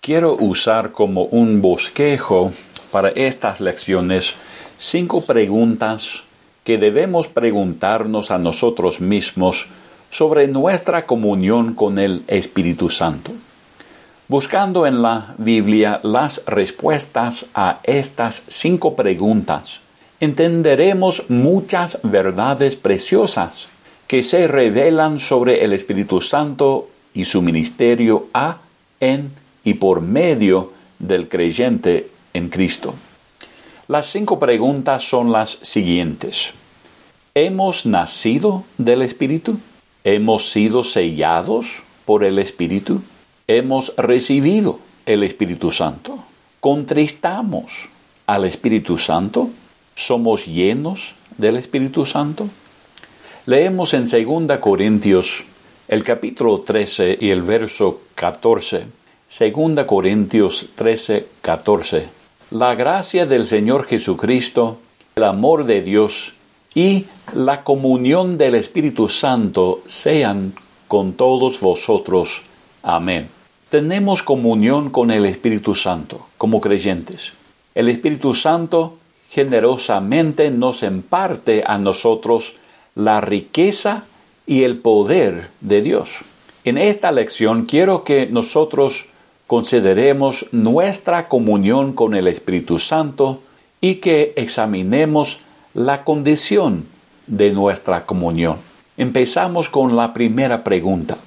quiero usar como un bosquejo para estas lecciones 5 preguntas que debemos preguntarnos a nosotros mismos sobre nuestra comunión con el Espíritu Santo. Buscando en la Biblia las respuestas a estas 5 preguntas, entenderemos muchas verdades preciosas que se revelan sobre el Espíritu Santo y su ministerio en y por medio del creyente en Cristo. Las 5 preguntas son las siguientes. ¿Hemos nacido del Espíritu? ¿Hemos sido sellados por el Espíritu? ¿Hemos recibido el Espíritu Santo? ¿Contristamos al Espíritu Santo? ¿Somos llenos del Espíritu Santo? Leemos en 2 Corintios, el capítulo 13 y el verso 14. 2 Corintios 13, 14. La gracia del Señor Jesucristo, el amor de Dios y la comunión del Espíritu Santo sean con todos vosotros. Amén. Tenemos comunión con el Espíritu Santo como creyentes. El Espíritu Santo generosamente nos imparte a nosotros la riqueza y el poder de Dios. En esta lección quiero que nosotros consideremos nuestra comunión con el Espíritu Santo y que examinemos la condición de nuestra comunión. Empezamos con la primera pregunta.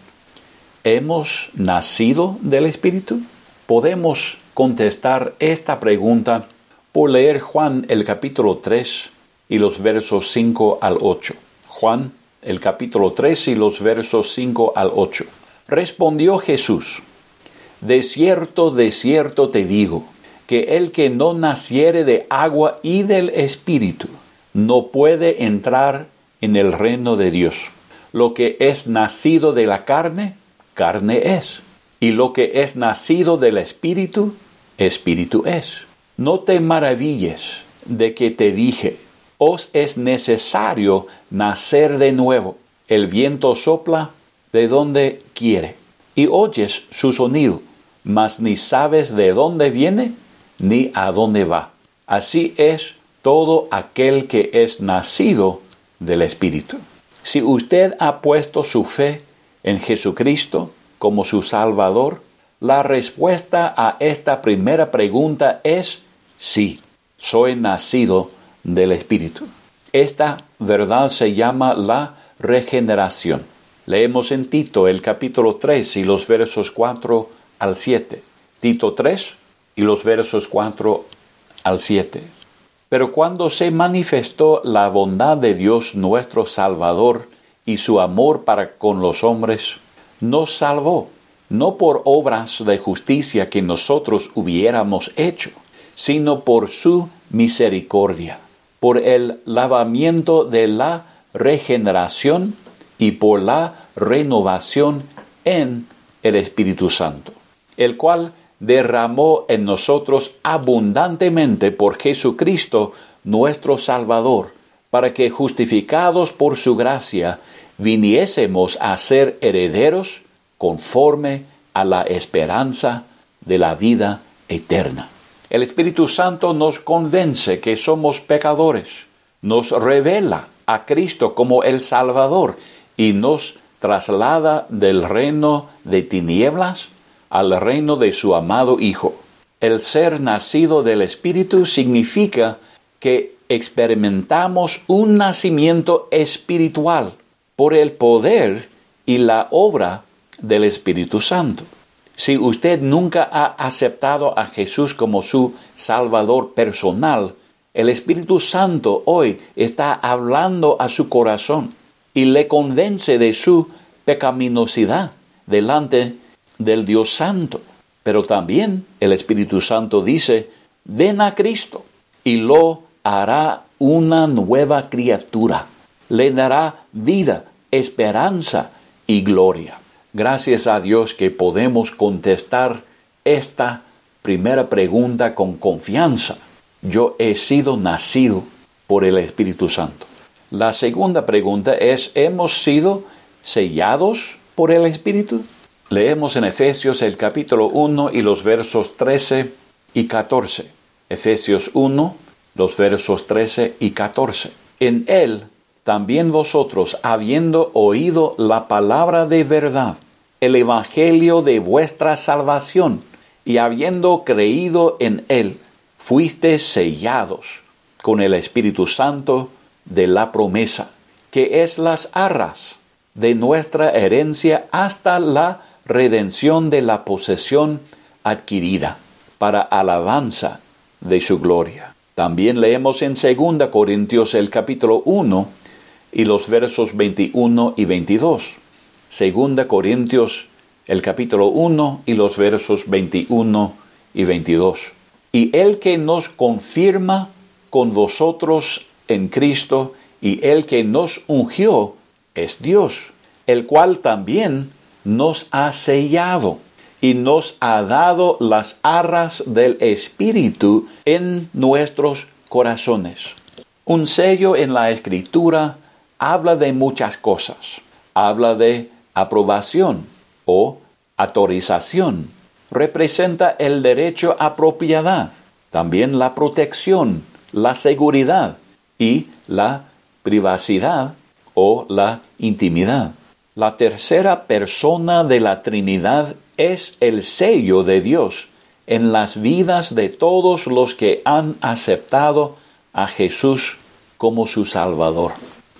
¿Hemos nacido del Espíritu? Podemos contestar esta pregunta por leer Juan el capítulo 3 y los versos 5 al 8. Juan el capítulo 3 y los versos 5 al 8. Respondió Jesús: de cierto te digo, que el que no naciere de agua y del Espíritu, no puede entrar en el reino de Dios. Lo que es nacido de la carne, carne es, y lo que es nacido del Espíritu, Espíritu es. No te maravilles de que te dije, os es necesario nacer de nuevo. El viento sopla de donde quiere, y oyes su sonido, mas ni sabes de dónde viene, ni a dónde va. Así es todo aquel que es nacido del Espíritu. Si usted ha puesto su fe en Jesucristo como su Salvador, la respuesta a esta primera pregunta es sí, soy nacido del Espíritu. Esta verdad se llama la regeneración. Leemos en Tito el capítulo 3 y los versos 4 al 7. Tito 3 y los versos 4 al 7. Pero cuando se manifestó la bondad de Dios nuestro Salvador y su amor para con los hombres, nos salvó, no por obras de justicia que nosotros hubiéramos hecho, sino por su misericordia, por el lavamiento de la regeneración y por la renovación en el Espíritu Santo, el cual derramó en nosotros abundantemente por Jesucristo nuestro Salvador, para que justificados por su gracia viniésemos a ser herederos conforme a la esperanza de la vida eterna. El Espíritu Santo nos convence que somos pecadores, nos revela a Cristo como el Salvador y nos traslada del reino de tinieblas al reino de su amado Hijo. El ser nacido del Espíritu significa que experimentamos un nacimiento espiritual por el poder y la obra del Espíritu Santo. Si usted nunca ha aceptado a Jesús como su Salvador personal, el Espíritu Santo hoy está hablando a su corazón y le convence de su pecaminosidad delante del Dios Santo. Pero también el Espíritu Santo dice, ven a Cristo y lo hará una nueva criatura. Le dará vida, esperanza y gloria. Gracias a Dios que podemos contestar esta primera pregunta con confianza. Yo he sido nacido por el Espíritu Santo. La segunda pregunta es, ¿hemos sido sellados por el Espíritu? Leemos en Efesios el capítulo 1 y los versos 13 y 14. Efesios 1, los versos 13 y 14. En él también vosotros, habiendo oído la palabra de verdad, el evangelio de vuestra salvación, y habiendo creído en él, fuisteis sellados con el Espíritu Santo de la promesa, que es las arras de nuestra herencia hasta la redención de la posesión adquirida, para alabanza de su gloria. También leemos en 2 Corintios el capítulo 1 y los versos 21 y 22. 2 Corintios el capítulo 1 y los versos 21 y 22. Y el que nos confirma con vosotros en Cristo y el que nos ungió es Dios, el cual también nos ha sellado y nos ha dado las arras del Espíritu en nuestros corazones. Un sello en la Escritura habla de muchas cosas. Habla de aprobación o autorización. Representa el derecho a propiedad, también la protección, la seguridad y la privacidad o la intimidad. La tercera persona de la Trinidad es el sello de Dios en las vidas de todos los que han aceptado a Jesús como su Salvador.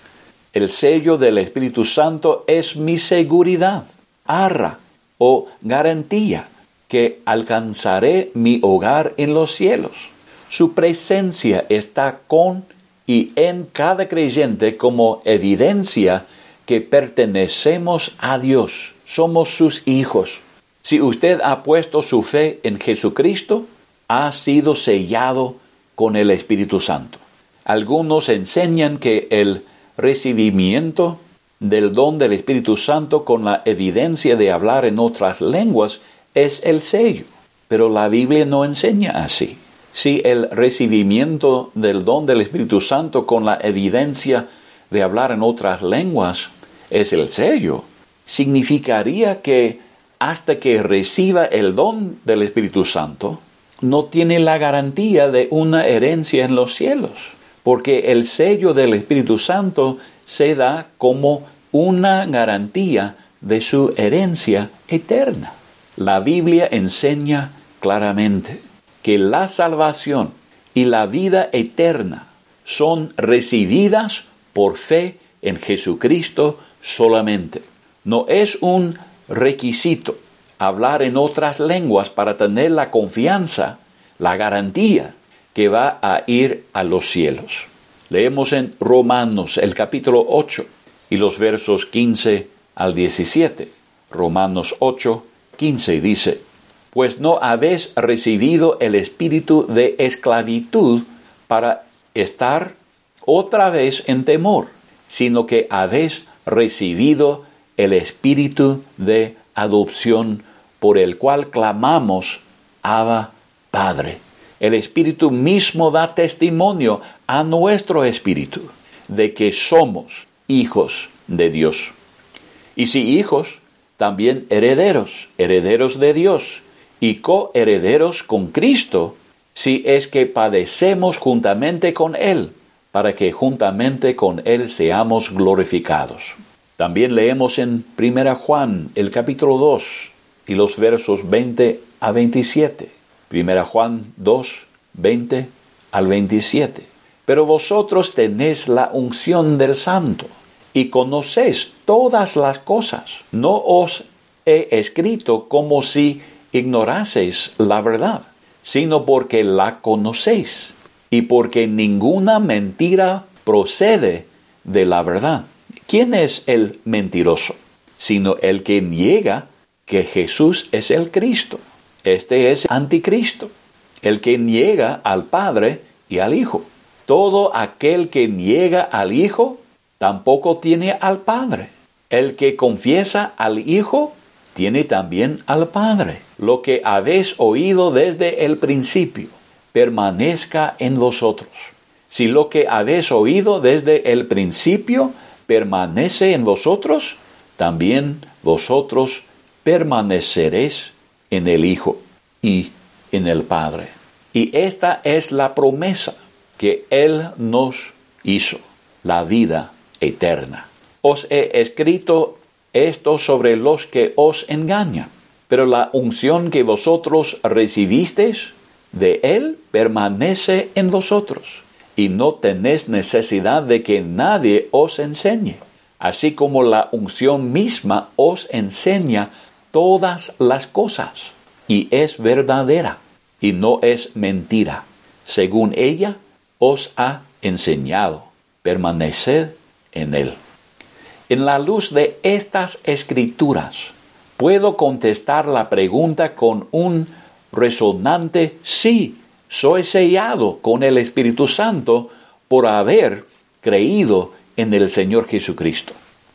El sello del Espíritu Santo es mi seguridad, arra o garantía que alcanzaré mi hogar en los cielos. Su presencia está con y en cada creyente como evidencia que pertenecemos a Dios, somos sus hijos. Si usted ha puesto su fe en Jesucristo, ha sido sellado con el Espíritu Santo. Algunos enseñan que el recibimiento del don del Espíritu Santo con la evidencia de hablar en otras lenguas es el sello, pero la Biblia no enseña así. Si el recibimiento del don del Espíritu Santo con la evidencia de hablar en otras lenguas es el sello, significaría que hasta que reciba el don del Espíritu Santo, no tiene la garantía de una herencia en los cielos, porque el sello del Espíritu Santo se da como una garantía de su herencia eterna. La Biblia enseña claramente que la salvación y la vida eterna son recibidas por fe en Jesucristo solamente. No es un requisito hablar en otras lenguas para tener la confianza, la garantía que va a ir a los cielos. Leemos en Romanos el capítulo 8 y los versos 15 al 17. Romanos 8, 15 dice: Pues no habéis recibido el espíritu de esclavitud para estar otra vez en temor, sino que habéis recibido el espíritu de adopción, por el cual clamamos, Abba, Padre. El Espíritu mismo da testimonio a nuestro espíritu de que somos hijos de Dios. Y si hijos, también herederos, herederos de Dios, y coherederos con Cristo, si es que padecemos juntamente con Él, para que juntamente con Él seamos glorificados. También leemos en 1 Juan, el capítulo 2, y los versos 20 a 27. 1 Juan 2, 20 al 27. Pero vosotros tenéis la unción del Santo, y conocéis todas las cosas. No os he escrito como si ignoraseis la verdad, sino porque la conocéis, y porque ninguna mentira procede de la verdad. ¿Quién es el mentiroso? Sino el que niega que Jesús es el Cristo. Este es anticristo, el que niega al Padre y al Hijo. Todo aquel que niega al Hijo tampoco tiene al Padre. El que confiesa al Hijo tiene también al Padre. Lo que habéis oído desde el principio permanezca en vosotros. Si lo que habéis oído desde el principio permanece en vosotros, también vosotros permaneceréis en el Hijo y en el Padre. Y esta es la promesa que Él nos hizo, la vida eterna. Os he escrito esto sobre los que os engañan, pero la unción que vosotros recibisteis de Él permanece en vosotros, y no tenéis necesidad de que nadie os enseñe, así como la unción misma os enseña todas las cosas, y es verdadera, y no es mentira. Según ella os ha enseñado, permaneced en Él. En la luz de estas escrituras, puedo contestar la pregunta con un resonante sí. Soy sellado con el Espíritu Santo por haber creído en el Señor Jesucristo.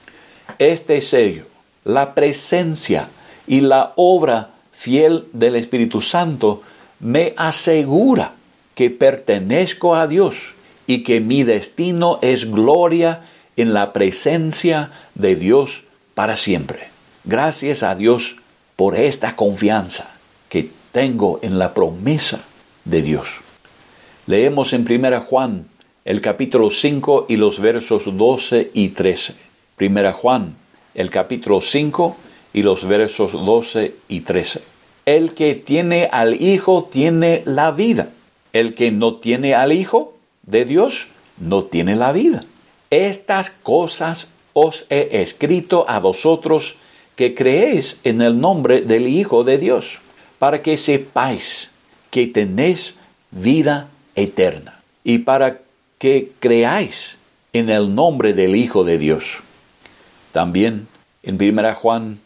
Este sello, la presencia y la obra fiel del Espíritu Santo me asegura que pertenezco a Dios y que mi destino es gloria en la presencia de Dios para siempre. Gracias a Dios por esta confianza que tengo en la promesa de Dios. Leemos en 1 Juan, el capítulo 5 y los versos 12 y 13. 1 Juan, el capítulo 5 y los versos 12 y 13. El que tiene al Hijo tiene la vida. El que no tiene al Hijo de Dios no tiene la vida. Estas cosas os he escrito a vosotros que creéis en el nombre del Hijo de Dios, para que sepáis que tenéis vida eterna, y para que creáis en el nombre del Hijo de Dios. También en 1 Juan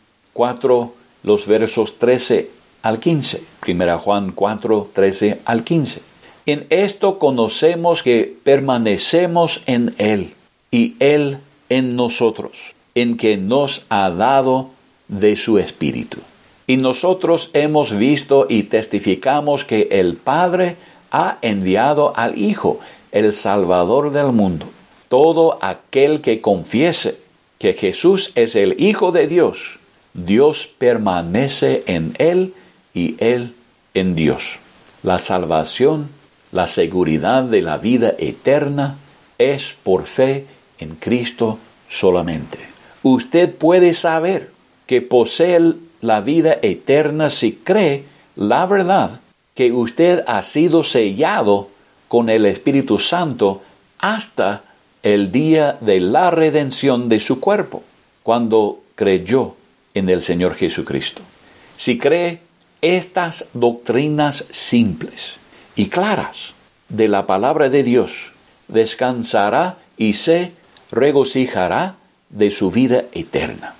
4, los versos 13 al 15. 1 Juan 4, 13 al 15. En esto conocemos que permanecemos en Él, y Él en nosotros, en que nos ha dado de su Espíritu. Y nosotros hemos visto y testificamos que el Padre ha enviado al Hijo, el Salvador del mundo. Todo aquel que confiese que Jesús es el Hijo de Dios, Dios permanece en Él y Él en Dios. La salvación, la seguridad de la vida eterna es por fe en Cristo solamente. Usted puede saber que posee la vida eterna si cree la verdad que usted ha sido sellado con el Espíritu Santo hasta el día de la redención de su cuerpo, cuando creyó en el Señor Jesucristo. Si cree estas doctrinas simples y claras de la palabra de Dios, descansará y se regocijará de su vida eterna.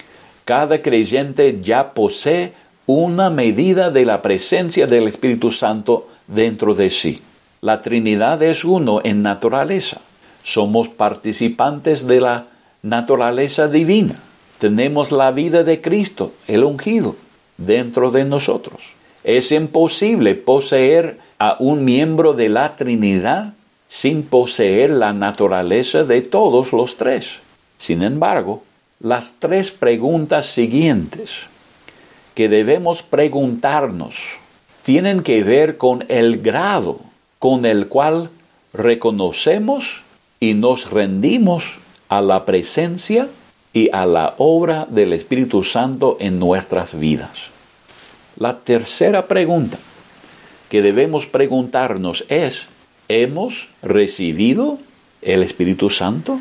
Cada creyente ya posee una medida de la presencia del Espíritu Santo dentro de sí. La Trinidad es uno en naturaleza. Somos participantes de la naturaleza divina. Tenemos la vida de Cristo, el ungido, dentro de nosotros. Es imposible poseer a un miembro de la Trinidad sin poseer la naturaleza de todos los tres. Sin embargo, las tres preguntas siguientes que debemos preguntarnos tienen que ver con el grado con el cual reconocemos y nos rendimos a la presencia y a la obra del Espíritu Santo en nuestras vidas. La tercera pregunta que debemos preguntarnos es: ¿hemos recibido el Espíritu Santo?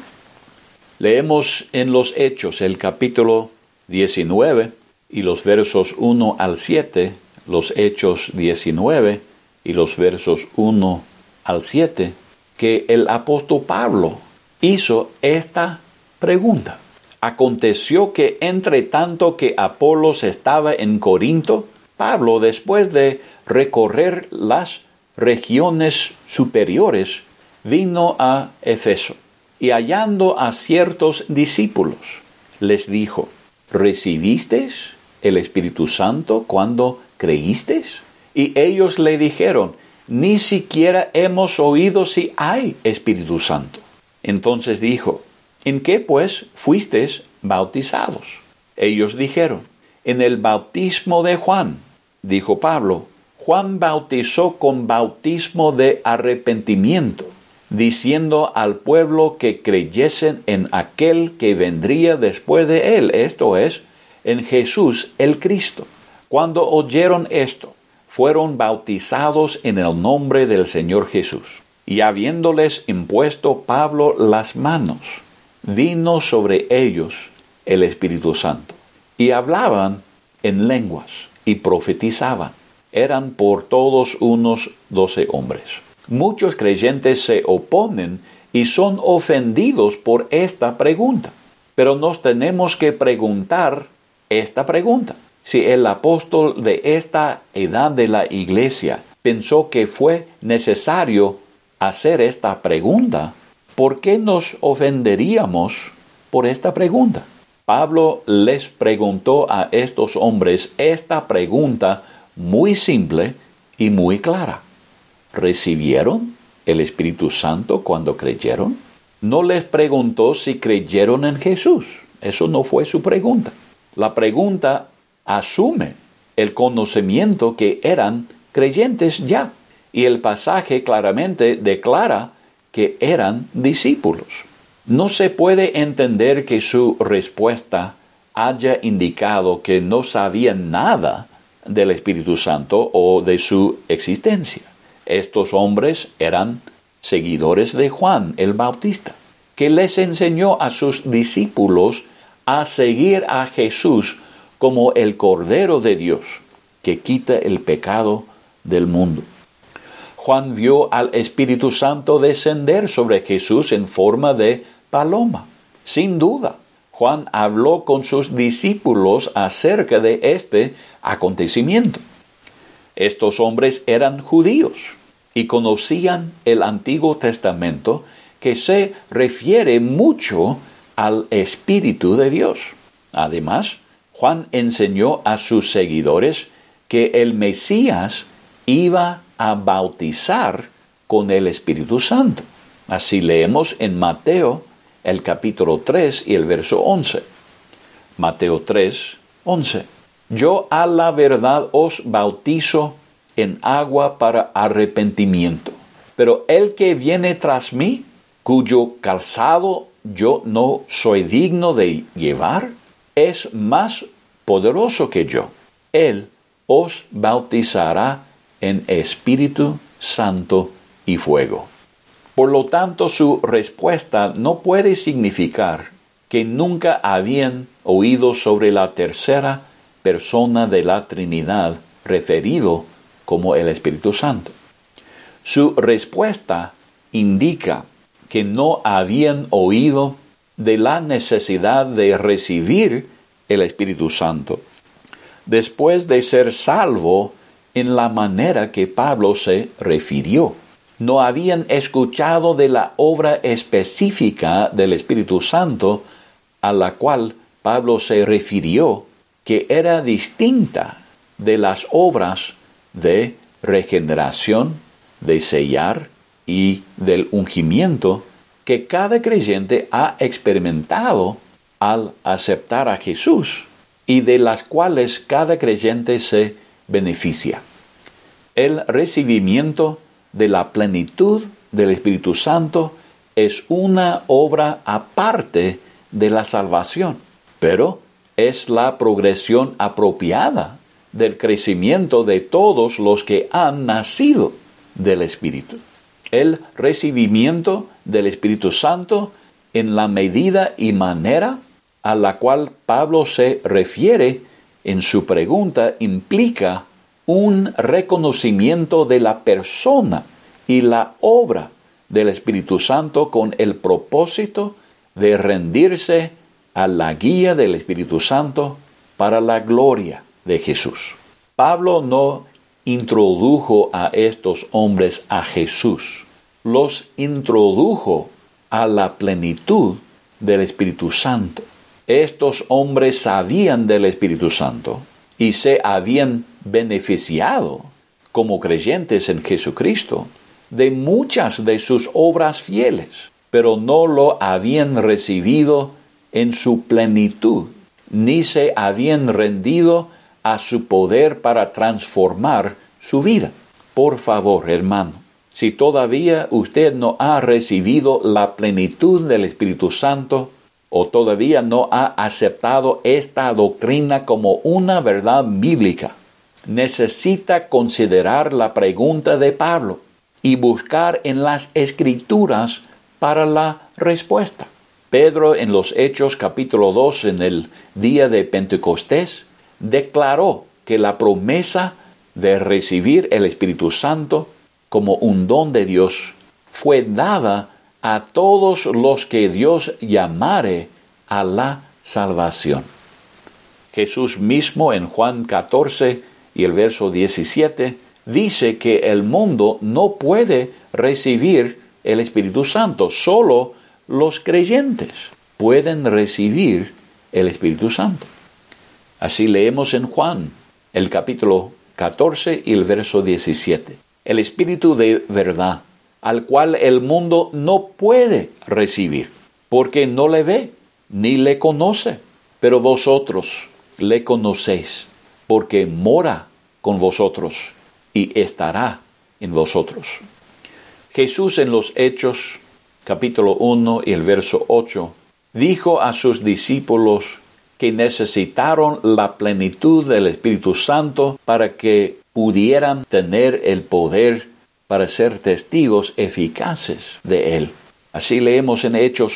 Leemos en los Hechos el capítulo 19 y los versos 1 al 7, los Hechos 19 y los versos 1 al 7, que el apóstol Pablo hizo esta pregunta. Aconteció que entre tanto que Apolos estaba en Corinto, Pablo, después de recorrer las regiones superiores, vino a Éfeso. Y hallando a ciertos discípulos, les dijo: ¿recibisteis el Espíritu Santo cuando creísteis? Y ellos le dijeron: ni siquiera hemos oído si hay Espíritu Santo. Entonces dijo: ¿en qué pues fuisteis bautizados? Ellos dijeron: en el bautismo de Juan. Dijo Pablo, Juan bautizó con bautismo de arrepentimiento, diciendo al pueblo que creyesen en aquel que vendría después de él, esto es, en Jesús el Cristo. Cuando oyeron esto, fueron bautizados en el nombre del Señor Jesús. Y habiéndoles impuesto Pablo las manos, vino sobre ellos el Espíritu Santo. Y hablaban en lenguas y profetizaban. Eran por todos unos 12 hombres. Muchos creyentes se oponen y son ofendidos por esta pregunta. Pero nos tenemos que preguntar esta pregunta. Si el apóstol de esta edad de la iglesia pensó que fue necesario hacer esta pregunta, ¿por qué nos ofenderíamos por esta pregunta? Pablo les preguntó a estos hombres esta pregunta muy simple y muy clara. ¿Recibieron el Espíritu Santo cuando creyeron? No les preguntó si creyeron en Jesús. Eso no fue su pregunta. La pregunta asume el conocimiento que eran creyentes ya. Y el pasaje claramente declara que eran discípulos. No se puede entender que su respuesta haya indicado que no sabían nada del Espíritu Santo o de su existencia. Estos hombres eran seguidores de Juan el Bautista, que les enseñó a sus discípulos a seguir a Jesús como el Cordero de Dios, que quita el pecado del mundo. Juan vio al Espíritu Santo descender sobre Jesús en forma de paloma. Sin duda, Juan habló con sus discípulos acerca de este acontecimiento. Estos hombres eran judíos y conocían el Antiguo Testamento, que se refiere mucho al Espíritu de Dios. Además, Juan enseñó a sus seguidores que el Mesías iba a bautizar con el Espíritu Santo. Así leemos en Mateo, el capítulo 3 y el verso 11. Mateo 3, 11. Yo a la verdad os bautizo en agua para arrepentimiento, pero el que viene tras mí, cuyo calzado yo no soy digno de llevar, es más poderoso que yo. Él os bautizará en Espíritu Santo y fuego. Por lo tanto, su respuesta no puede significar que nunca habían oído sobre la tercera persona de la Trinidad, referido como el Espíritu Santo. Su respuesta indica que no habían oído de la necesidad de recibir el Espíritu Santo después de ser salvo en la manera que Pablo se refirió. No habían escuchado de la obra específica del Espíritu Santo a la cual Pablo se refirió, que era distinta de las obras de regeneración, de sellar y del ungimiento que cada creyente ha experimentado al aceptar a Jesús y de las cuales cada creyente se beneficia. El recibimiento de la plenitud del Espíritu Santo es una obra aparte de la salvación, pero es la progresión apropiada del crecimiento de todos los que han nacido del Espíritu. El recibimiento del Espíritu Santo en la medida y manera a la cual Pablo se refiere en su pregunta implica un reconocimiento de la persona y la obra del Espíritu Santo con el propósito de rendirse a la guía del Espíritu Santo para la gloria de Jesús. Pablo no introdujo a estos hombres a Jesús, los introdujo a la plenitud del Espíritu Santo. Estos hombres sabían del Espíritu Santo y se habían beneficiado como creyentes en Jesucristo de muchas de sus obras fieles, pero no lo habían recibido en su plenitud. ni se habían rendido a su poder para transformar su vida. Por favor, hermano, si todavía usted no ha recibido la plenitud del Espíritu Santo o todavía no ha aceptado esta doctrina como una verdad bíblica, necesita considerar la pregunta de Pablo y buscar en las Escrituras para la respuesta. Pedro, en los Hechos capítulo 2, en el día de Pentecostés, declaró que la promesa de recibir el Espíritu Santo como un don de Dios fue dada a todos los que Dios llamare a la salvación. Jesús mismo en Juan 14 y el verso 17 dice que el mundo no puede recibir el Espíritu Santo, solo los creyentes pueden recibir el Espíritu Santo. Así leemos en Juan, el capítulo 14 y el verso 17. El Espíritu de verdad, al cual el mundo no puede recibir, porque no le ve, ni le conoce. Pero vosotros le conocéis, porque mora con vosotros y estará en vosotros. Jesús en los Hechos, capítulo 1 y el verso 8, dijo a sus discípulos que necesitaron la plenitud del Espíritu Santo para que pudieran tener el poder para ser testigos eficaces de Él. Así leemos en Hechos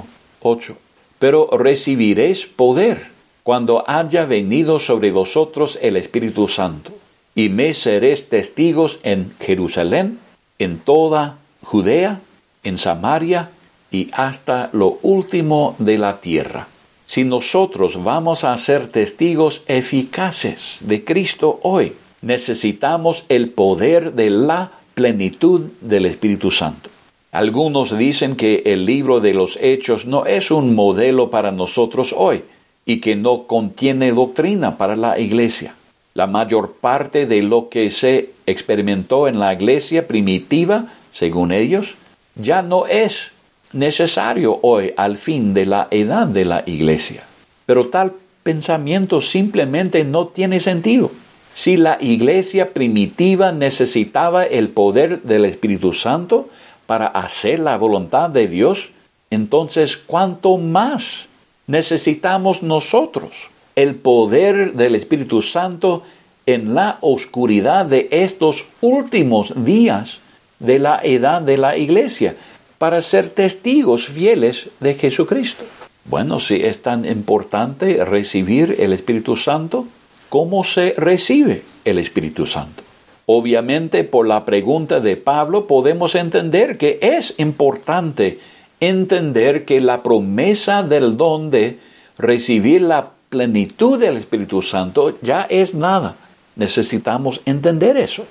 1:8. Pero recibiréis poder cuando haya venido sobre vosotros el Espíritu Santo, y me seréis testigos en Jerusalén, en toda Judea, en Samaria y hasta lo último de la tierra. Si nosotros vamos a ser testigos eficaces de Cristo hoy, necesitamos el poder de la plenitud del Espíritu Santo. Algunos dicen que el libro de los Hechos no es un modelo para nosotros hoy y que no contiene doctrina para la iglesia. La mayor parte de lo que se experimentó en la iglesia primitiva, según ellos, ya no es necesario hoy al fin de la edad de la iglesia. Pero tal pensamiento simplemente no tiene sentido. Si la iglesia primitiva necesitaba el poder del Espíritu Santo para hacer la voluntad de Dios, entonces ¿cuánto más necesitamos nosotros el poder del Espíritu Santo en la oscuridad de estos últimos días de la edad de la iglesia para ser testigos fieles de Jesucristo? Bueno, si es tan importante recibir el Espíritu Santo, ¿cómo se recibe el Espíritu Santo? Obviamente, por la pregunta de Pablo podemos entender que es importante entender que la promesa del don de recibir la plenitud del Espíritu Santo ya es nada. Necesitamos entender eso.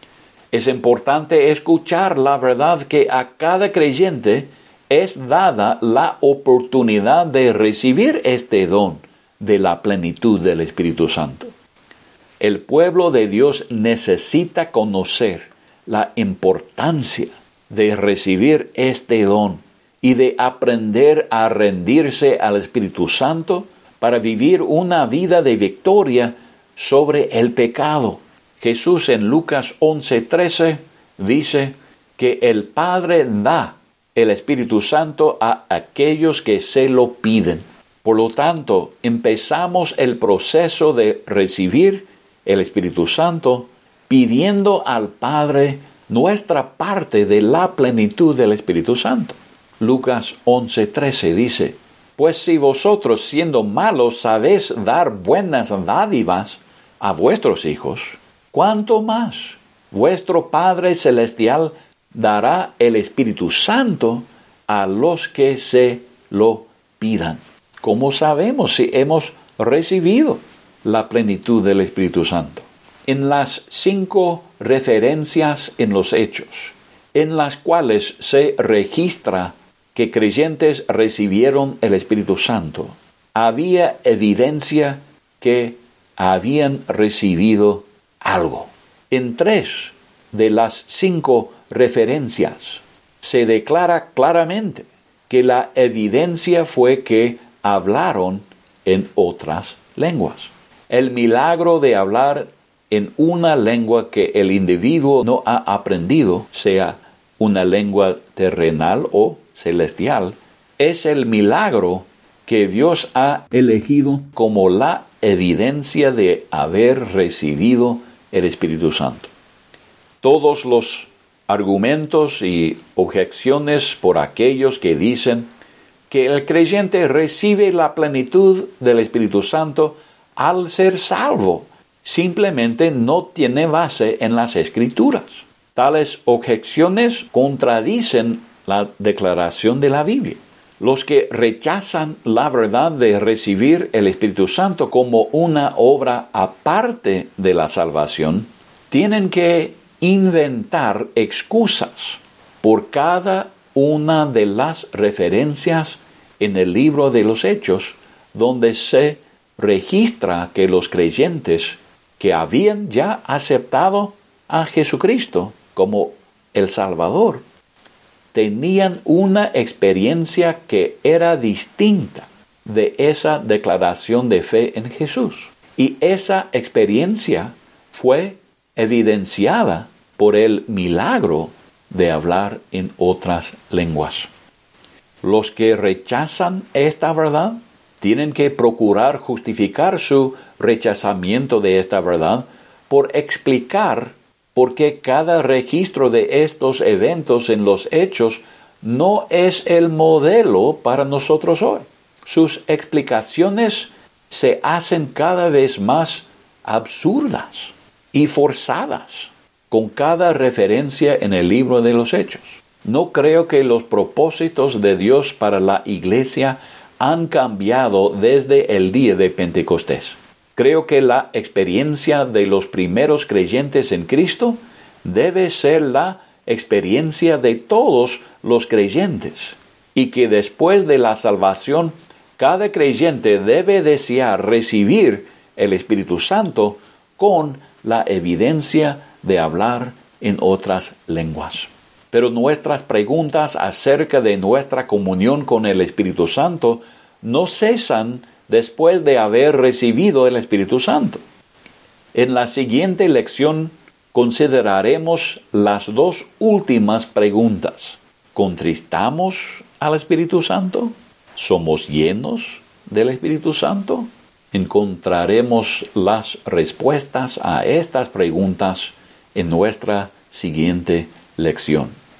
Es importante escuchar la verdad que a cada creyente es dada la oportunidad de recibir este don de la plenitud del Espíritu Santo. El pueblo de Dios necesita conocer la importancia de recibir este don y de aprender a rendirse al Espíritu Santo para vivir una vida de victoria sobre el pecado. Jesús en Lucas 11:13 dice que el Padre da el Espíritu Santo a aquellos que se lo piden. Por lo tanto, empezamos el proceso de recibir el Espíritu Santo pidiendo al Padre nuestra parte de la plenitud del Espíritu Santo. Lucas 11:13 dice: Pues si vosotros siendo malos sabéis dar buenas dádivas a vuestros hijos, ¿cuánto más vuestro Padre Celestial dará el Espíritu Santo a los que se lo pidan? ¿Cómo sabemos si hemos recibido la plenitud del Espíritu Santo? En las 5 referencias en los Hechos, en las cuales se registra que creyentes recibieron el Espíritu Santo, había evidencia que habían recibido algo. En 3 de las 5 referencias se declara claramente que la evidencia fue que hablaron en otras lenguas. El milagro de hablar en una lengua que el individuo no ha aprendido, sea una lengua terrenal o celestial, es el milagro que Dios ha elegido como la evidencia de haber recibido el Espíritu Santo. Todos los argumentos y objeciones por aquellos que dicen que el creyente recibe la plenitud del Espíritu Santo al ser salvo, simplemente no tiene base en las Escrituras. Tales objeciones contradicen la declaración de la Biblia. Los que rechazan la verdad de recibir el Espíritu Santo como una obra aparte de la salvación, tienen que inventar excusas por cada una de las referencias en el libro de los Hechos, donde se registra que los creyentes que habían ya aceptado a Jesucristo como el Salvador tenían una experiencia que era distinta de esa declaración de fe en Jesús. Y esa experiencia fue evidenciada por el milagro de hablar en otras lenguas. Los que rechazan esta verdad tienen que procurar justificar su rechazamiento de esta verdad por explicar por qué cada registro de estos eventos en los Hechos no es el modelo para nosotros hoy. Sus explicaciones se hacen cada vez más absurdas y forzadas con cada referencia en el libro de los Hechos. No creo que los propósitos de Dios para la Iglesia han cambiado desde el día de Pentecostés. Creo que la experiencia de los primeros creyentes en Cristo debe ser la experiencia de todos los creyentes, y que después de la salvación, cada creyente debe desear recibir el Espíritu Santo con la evidencia de hablar en otras lenguas. Pero nuestras preguntas acerca de nuestra comunión con el Espíritu Santo no cesan después de haber recibido el Espíritu Santo. En la siguiente lección consideraremos las dos últimas preguntas. ¿Contristamos al Espíritu Santo? ¿Somos llenos del Espíritu Santo? Encontraremos las respuestas a estas preguntas en nuestra siguiente lección.